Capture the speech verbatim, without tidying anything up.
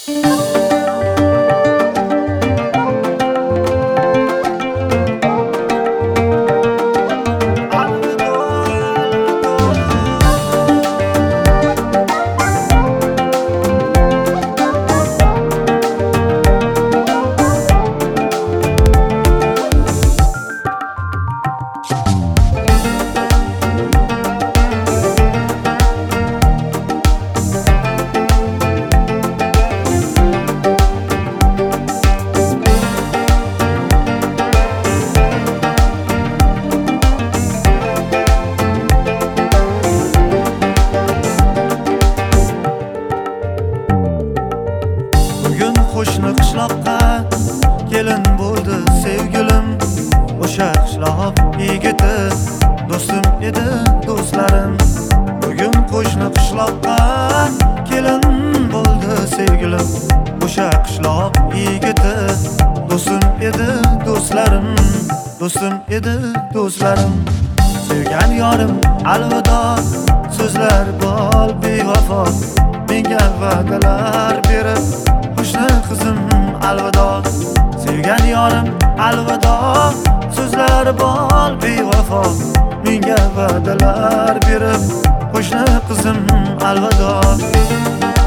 Qo'shni qishloqqa kelin bo'ldi sevgilim. O'sha qishloq yigiti do'stim edi, do'stlarim. Bugun qo'shni qishloqqa kelin bo'ldi sevgilim. O'sha qishloq yigiti do'stim edi, do'stlarim. Do'stim edi, do'stlarim. Sevgan yorim alvido, so'zlar bol bevafo. Menga va'dalar berib, qo'shni qizim alvido. Sevgan yorim alvido, so'zlar bol bevafo. Menga va'dalar berib, qo'shni qizim alvido.